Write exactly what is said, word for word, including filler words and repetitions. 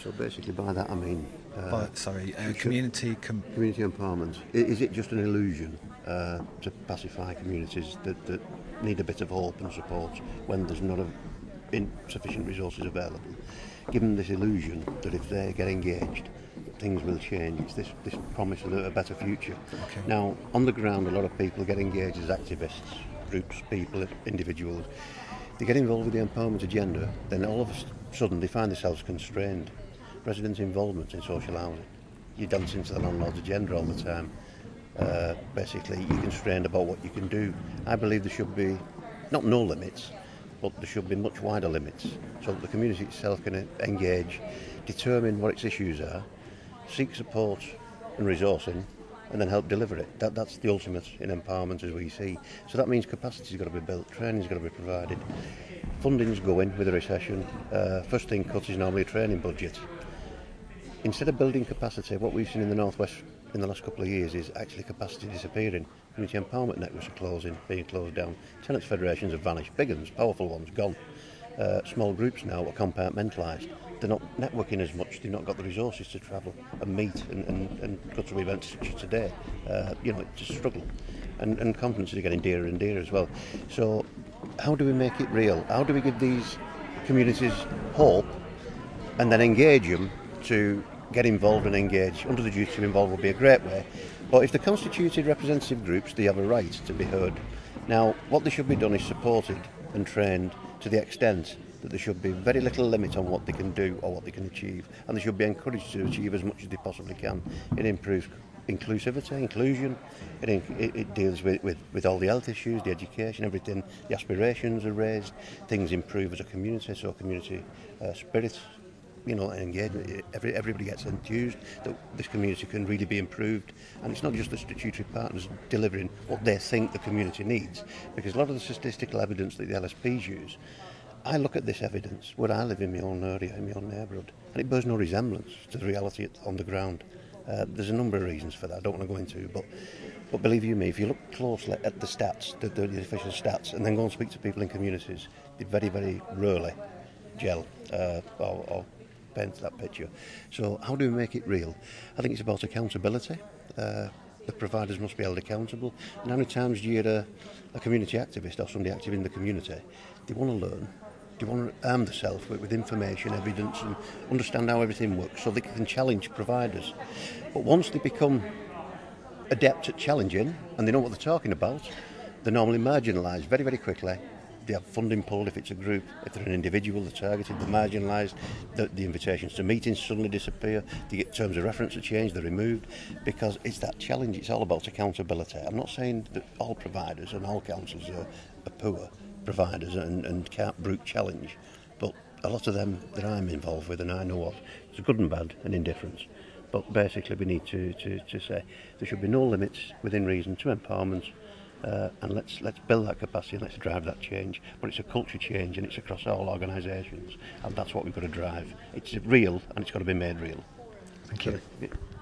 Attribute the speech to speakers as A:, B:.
A: So basically by that I mean...
B: Uh, but, sorry, uh, community... Com-
A: community empowerment. Is it just an illusion uh, to pacify communities that, that need a bit of hope and support when there's not a, insufficient resources available? Give them this illusion that if they get engaged, things will change. It's this, this promise of a better future.
B: Okay.
A: Now, on the ground, a lot of people get engaged as activists, groups, people, individuals. They get involved with the empowerment agenda, then all of a sudden they find themselves constrained. Residents' involvement in social housing. You dance into the landlord's agenda all the time. Uh, basically, you're constrained about what you can do. I believe there should be, not no limits, but there should be much wider limits so that the community itself can engage, determine what its issues are, seek support and resourcing, and then help deliver it. That, that's the ultimate in empowerment as we see. So that means capacity's got to be built, training's got to be provided, funding's going with a recession. Uh, first thing cut is normally a training budget. Instead of building capacity, what we've seen in the Northwest in the last couple of years is actually capacity disappearing. Community empowerment networks are closing, being closed down. Tenants' federations have vanished, big ones, powerful ones, gone. Uh, small groups now are compartmentalised. They're not networking as much, they've not got the resources to travel and meet and, and, and go to events such as today. Uh, you know, it's a struggle. And, and conferences are getting dearer and dearer as well. So how do we make it real? How do we give these communities hope and then engage them to get involved and engage? Under the duty to involve will be a great way. But if they're constituted representative groups, they have a right to be heard. Now, what they should be done is supported and trained to the extent that there should be very little limit on what they can do or what they can achieve, and they should be encouraged to achieve as much as they possibly can. It improves inclusivity, inclusion, it, it, it deals with, with, with all the health issues, the education, everything, the aspirations are raised, things improve as a community, so community uh, spirit, you know, engagement, every, everybody gets enthused that this community can really be improved, and it's not just the statutory partners delivering what they think the community needs, because a lot of the statistical evidence that the L S Ps use, I look at this evidence where I live in my own area, in my own neighbourhood, and it bears no resemblance to the reality on the ground. Uh, there's a number of reasons for that I don't want to go into, but but believe you me, if you look closely at the stats, the, the official stats, and then go and speak to people in communities, they very, very rarely gel uh, or, or paint that picture. So how do we make it real? I think it's about accountability. Uh, the providers must be held accountable. And how many times do you hear a, a community activist or somebody active in the community, they want to learn, they want to arm themselves with, with information, evidence, and understand how everything works so they can challenge providers. But once they become adept at challenging and they know what they're talking about, they're normally marginalised very, very quickly. They have funding pulled if it's a group. If they're an individual, they're targeted, they're marginalised. The, the invitations to meetings suddenly disappear. They get terms of reference are changed, they're removed, because it's that challenge. It's all about accountability. I'm not saying that all providers and all councils are, are poor providers and, and can't brute challenge, but a lot of them that I'm involved with and I know of, it's good and bad and indifference. But basically we need to, to, to say there should be no limits within reason to empowerment. Uh, and let's let's build that capacity and let's drive that change. But it's a culture change and it's across all organisations, and that's what we've got to drive. It's real and it's got to be made real.
B: Thank you.
A: So, yeah.